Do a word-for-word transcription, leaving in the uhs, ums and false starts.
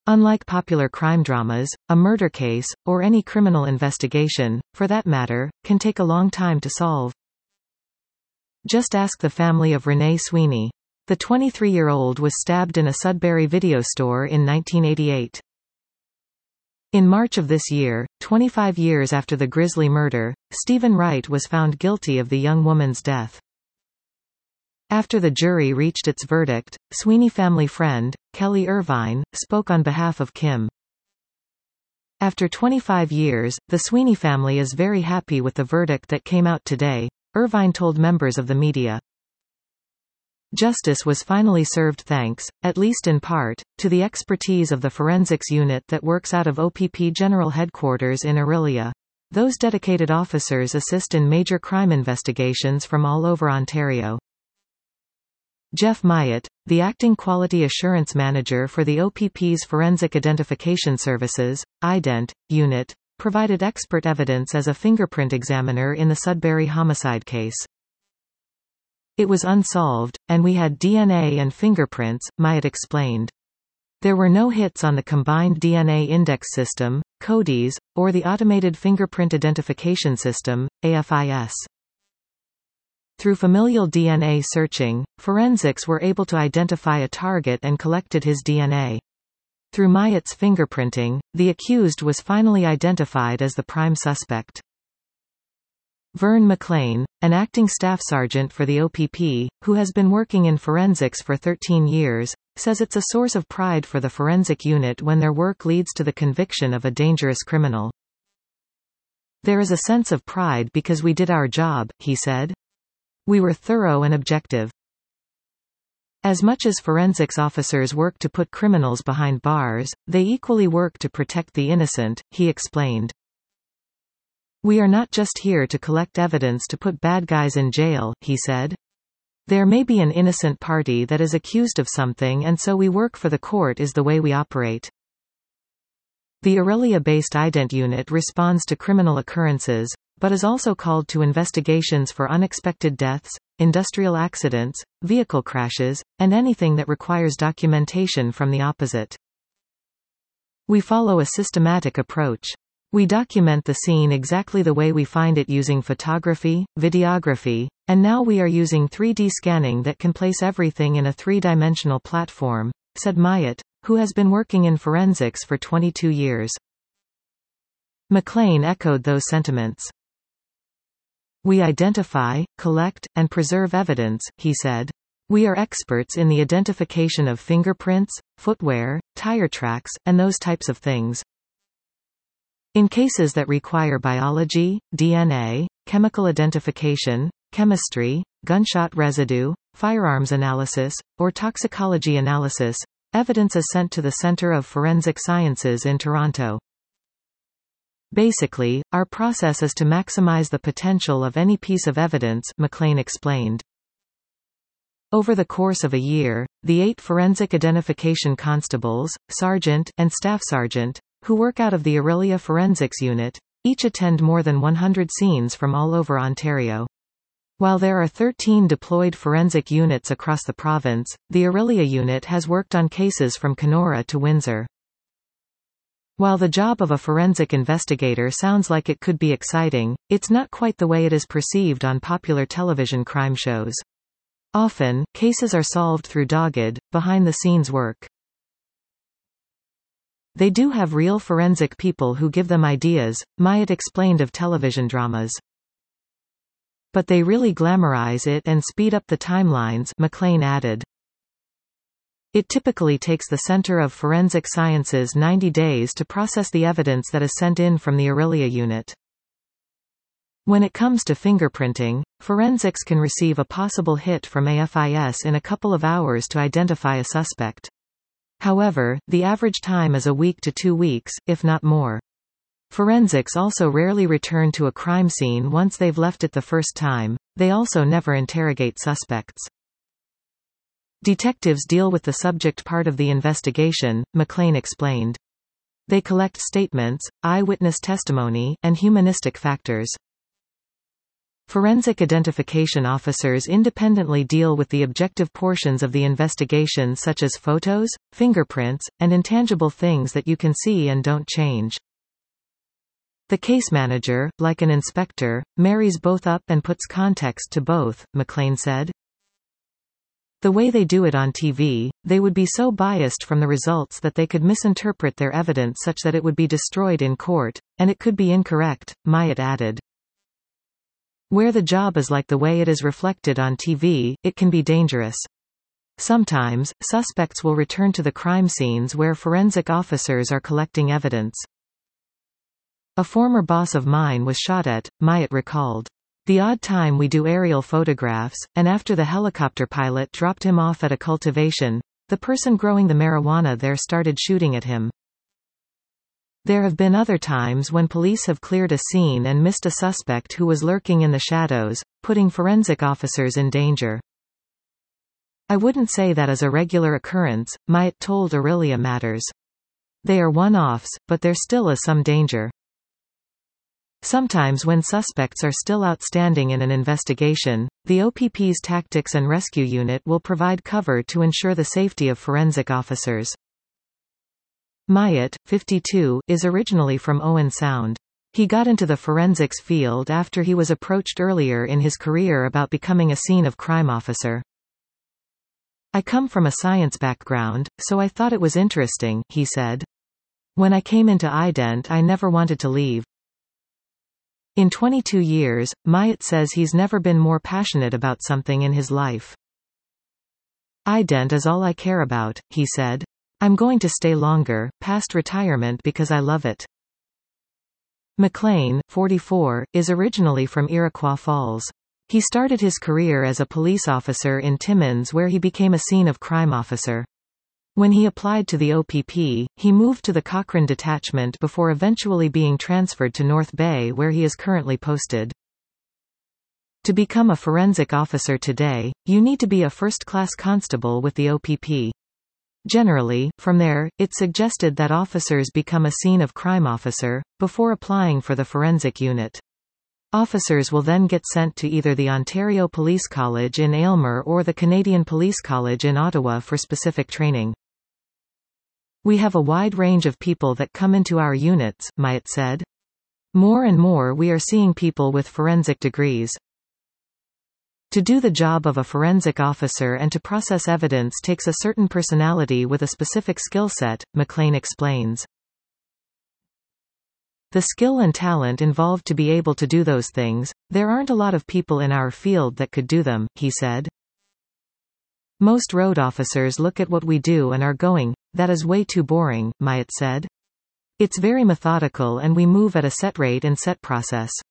Unlike popular crime dramas, a murder case, or any criminal investigation, for that matter, can take a long time to solve. Just ask the family of Renee Sweeney. The twenty-three-year-old was stabbed in a Sudbury video store in nineteen eighty-eight. In March of this year, twenty-five years after the grisly murder, Stephen Wright was found guilty of the young woman's death. After the jury reached its verdict, Sweeney family friend, Kelly Irvine, spoke on behalf of Kim. After twenty-five years, the Sweeney family is very happy with the verdict that came out today, Irvine told members of the media. Justice was finally served thanks, at least in part, to the expertise of the forensics unit that works out of O P P General Headquarters in Orillia. Those dedicated officers assist in major crime investigations from all over Ontario. Jeff Myatt, the acting quality assurance manager for the O P P's Forensic Identification Services, IDENT, unit, provided expert evidence as a fingerprint examiner in the Sudbury homicide case. It was unsolved, and we had D N A and fingerprints, Myatt explained. There were no hits on the Combined D N A Index System, CODIS, or the Automated Fingerprint Identification System, A F I S. Through familial D N A searching, forensics were able to identify a target and collected his D N A. Through Myatt's fingerprinting, the accused was finally identified as the prime suspect. Vern McLean, an acting staff sergeant for the O P P, who has been working in forensics for thirteen years, says it's a source of pride for the forensic unit when their work leads to the conviction of a dangerous criminal. There is a sense of pride because we did our job, he said. We were thorough and objective. As much as forensics officers work to put criminals behind bars, they equally work to protect the innocent, he explained. We are not just here to collect evidence to put bad guys in jail, he said. There may be an innocent party that is accused of something, and so we work for the court is the way we operate. The Orillia-based IDENT unit responds to criminal occurrences, but is also called to investigations for unexpected deaths, industrial accidents, vehicle crashes, and anything that requires documentation from the opposite. We follow a systematic approach. We document the scene exactly the way we find it using photography, videography, and now we are using three D scanning that can place everything in a three-dimensional platform, said Myatt, who has been working in forensics for twenty-two years. McLean echoed those sentiments. We identify, collect, and preserve evidence, he said. We are experts in the identification of fingerprints, footwear, tire tracks, and those types of things. In cases that require biology, D N A, chemical identification, chemistry, gunshot residue, firearms analysis, or toxicology analysis, evidence is sent to the Centre of Forensic Sciences in Toronto. Basically, our process is to maximize the potential of any piece of evidence, McLean explained. Over the course of a year, the eight forensic identification constables, sergeant, and staff sergeant, who work out of the Orillia Forensics Unit, each attend more than one hundred scenes from all over Ontario. While there are thirteen deployed forensic units across the province, the Orillia unit has worked on cases from Kenora to Windsor. While the job of a forensic investigator sounds like it could be exciting, it's not quite the way it is perceived on popular television crime shows. Often, cases are solved through dogged, behind-the-scenes work. They do have real forensic people who give them ideas, Myatt explained of television dramas. But they really glamorize it and speed up the timelines, McLean added. It typically takes the Centre of Forensic Sciences ninety days to process the evidence that is sent in from the Orillia unit. When it comes to fingerprinting, forensics can receive a possible hit from A F I S in a couple of hours to identify a suspect. However, the average time is a week to two weeks, if not more. Forensics also rarely return to a crime scene once they've left it the first time. They also never interrogate suspects. Detectives deal with the subject part of the investigation, McLean explained. They collect statements, eyewitness testimony, and humanistic factors. Forensic identification officers independently deal with the objective portions of the investigation such as photos, fingerprints, and intangible things that you can see and don't change. The case manager, like an inspector, marries both up and puts context to both, McLean said. The way they do it on T V, they would be so biased from the results that they could misinterpret their evidence such that it would be destroyed in court, and it could be incorrect, Myatt added. Where the job is like the way it is reflected on T V, it can be dangerous. Sometimes, suspects will return to the crime scenes where forensic officers are collecting evidence. A former boss of mine was shot at, Myatt recalled. The odd time we do aerial photographs, and after the helicopter pilot dropped him off at a cultivation, the person growing the marijuana there started shooting at him. There have been other times when police have cleared a scene and missed a suspect who was lurking in the shadows, putting forensic officers in danger. I wouldn't say that is a regular occurrence, Myatt told Aurelia Matters. They are one-offs, but there still is some danger. Sometimes when suspects are still outstanding in an investigation, the O P P's Tactics and Rescue Unit will provide cover to ensure the safety of forensic officers. Myatt, fifty-two, is originally from Owen Sound. He got into the forensics field after he was approached earlier in his career about becoming a scene of crime officer. I come from a science background, so I thought it was interesting, he said. When I came into ident I never wanted to leave. In twenty-two years, Myatt says he's never been more passionate about something in his life. Ident is all I care about, he said. I'm going to stay longer, past retirement because I love it. McLean, forty-four, is originally from Iroquois Falls. He started his career as a police officer in Timmins where he became a scene of crime officer. When he applied to the O P P, he moved to the Cochrane Detachment before eventually being transferred to North Bay where he is currently posted. To become a forensic officer today, you need to be a first-class constable with the O P P. Generally, from there, it suggested that officers become a scene of crime officer, before applying for the forensic unit. Officers will then get sent to either the Ontario Police College in Aylmer or the Canadian Police College in Ottawa for specific training. We have a wide range of people that come into our units, Myatt said. More and more we are seeing people with forensic degrees. To do the job of a forensic officer and to process evidence takes a certain personality with a specific skill set, McLean explains. The skill and talent involved to be able to do those things, there aren't a lot of people in our field that could do them, he said. Most road officers look at what we do and are going, that is way too boring, Myatt said. It's very methodical and we move at a set rate and set process.